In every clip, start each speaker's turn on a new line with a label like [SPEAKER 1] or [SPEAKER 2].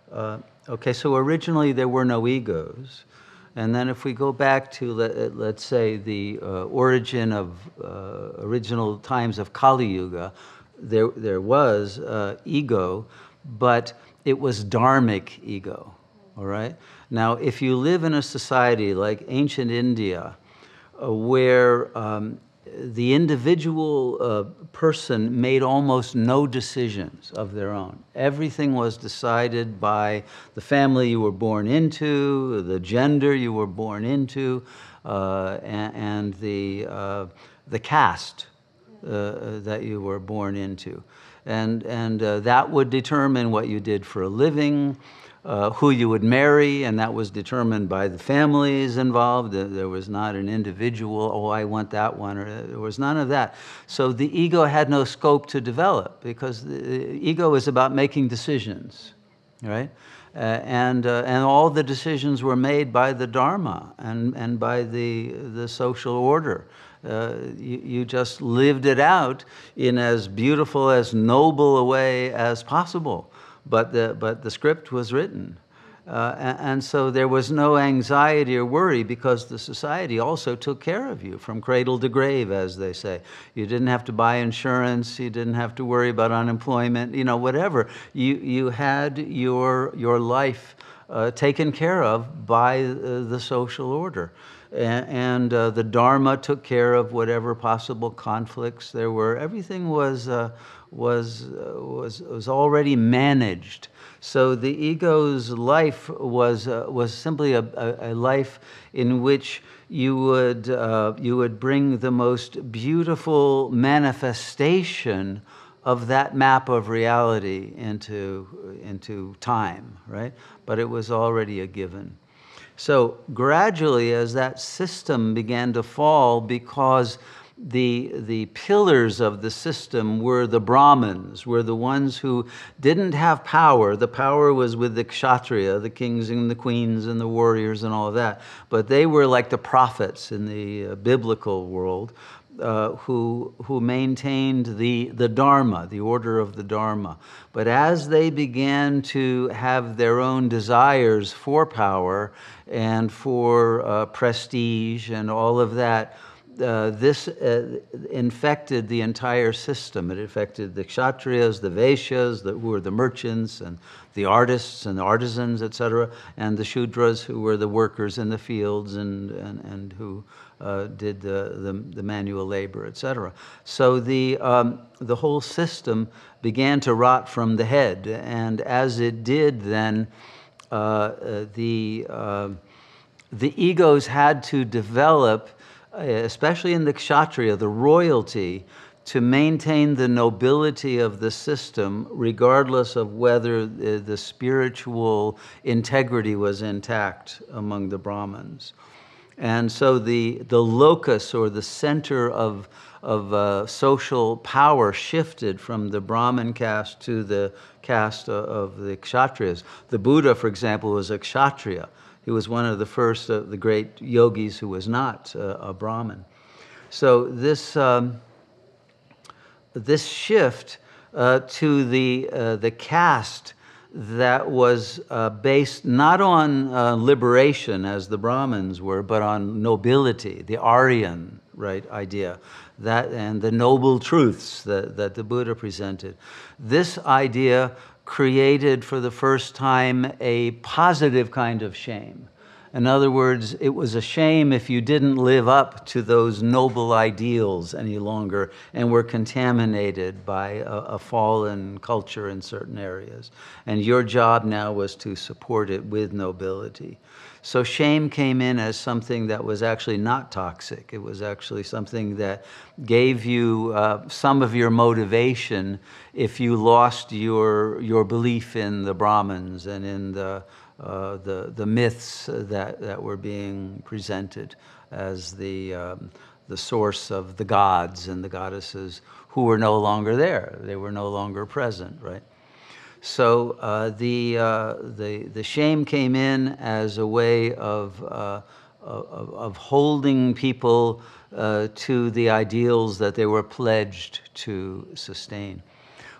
[SPEAKER 1] Okay, so originally there were no egos. And then if we go back to, let's say, the origin of original times of Kali Yuga, there was ego, but it was dharmic ego, all right? Now, if you live in a society like ancient India, where the individual person made almost no decisions of their own. Everything was decided by the family you were born into, the gender you were born into, and the caste that you were born into. And that would determine what you did for a living, who you would marry, and that was determined by the families involved. There was not an individual, oh, I want that one, or there was none of that. So the ego had no scope to develop, because the ego is about making decisions, right? And all the decisions were made by the Dharma and by the social order. You just lived it out in as beautiful, as noble a way as possible. But the script was written. And so there was no anxiety or worry, because the society also took care of you from cradle to grave, as they say. You didn't have to buy insurance. You didn't have to worry about unemployment, whatever. You had your life taken care of by the social order. And the Dharma took care of whatever possible conflicts there were. Everything was already managed. So the ego's life was simply a life in which you would bring the most beautiful manifestation of that map of reality into time, right? But it was already a given. So gradually, as that system began to fall, because the pillars of the system were the Brahmins, were the ones who didn't have power. The power was with the kshatriya, the kings and the queens and the warriors and all of that. But they were like the prophets in the biblical world, who maintained the Dharma, the order of the Dharma. But as they began to have their own desires for power and for prestige and all of that, this infected the entire system. It affected the kshatriyas, the vaishyas, who were the merchants, and the artists and the artisans, etc., and the shudras, who were the workers in the fields and who did the manual labor, etc. So the whole system began to rot from the head, and as it did, then the egos had to develop, especially in the kshatriya, the royalty, to maintain the nobility of the system, regardless of whether the spiritual integrity was intact among the Brahmins. And so the locus, or the center of social power, shifted from the Brahmin caste to the caste of the kshatriyas. The Buddha, for example, was a kshatriya. He was one of the first of the great yogis who was not a Brahmin. So this shift to the caste that was based not on liberation, as the Brahmins were, but on nobility, the Aryan, right, idea, and the noble truths that the Buddha presented. This idea created for the first time a positive kind of shame. In other words, it was a shame if you didn't live up to those noble ideals any longer and were contaminated by a fallen culture in certain areas. And your job now was to support it with nobility. So shame came in as something that was actually not toxic. It was actually something that gave you some of your motivation if you lost your belief in the Brahmins and in the myths that were being presented as the source of the gods and the goddesses, who were no longer there. They were no longer present, right? So the shame came in as a way of holding people to the ideals that they were pledged to sustain.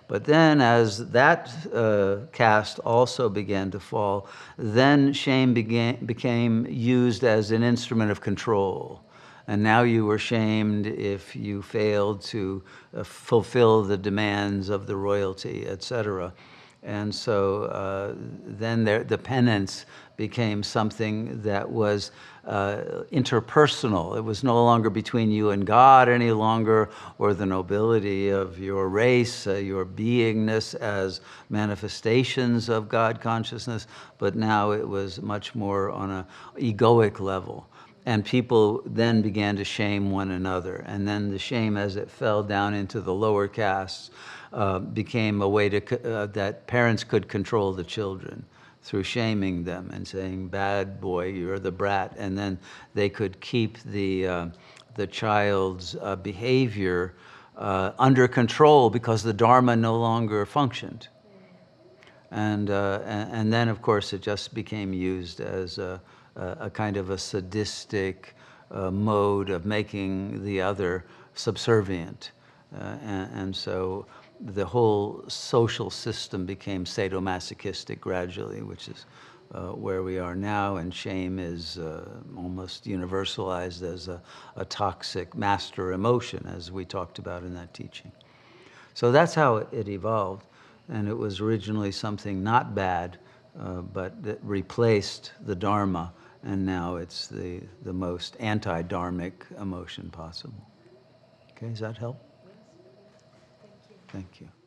[SPEAKER 1] But then as that caste also began to fall, then shame became used as an instrument of control. And now you were shamed if you failed to fulfill the demands of the royalty, etc. And so then the penance became something that was interpersonal. It was no longer between you and God any longer, or the nobility of your race, your beingness as manifestations of God consciousness, but now it was much more on an egoic level. And people then began to shame one another. And then the shame, as it fell down into the lower castes, became a way that parents could control the children through shaming them and saying, bad boy, you're the brat. And then they could keep the child's behavior under control because the Dharma no longer functioned. And then, of course, it just became used as a kind of a sadistic mode of making the other subservient. And so the whole social system became sadomasochistic gradually, which is where we are now, and shame is almost universalized as a toxic master emotion, as we talked about in that teaching. So that's how it evolved, and it was originally something not bad, but that replaced the Dharma, and now it's the most anti-dharmic emotion possible. Okay, does that help?
[SPEAKER 2] Yes. Thank you.
[SPEAKER 1] Thank you.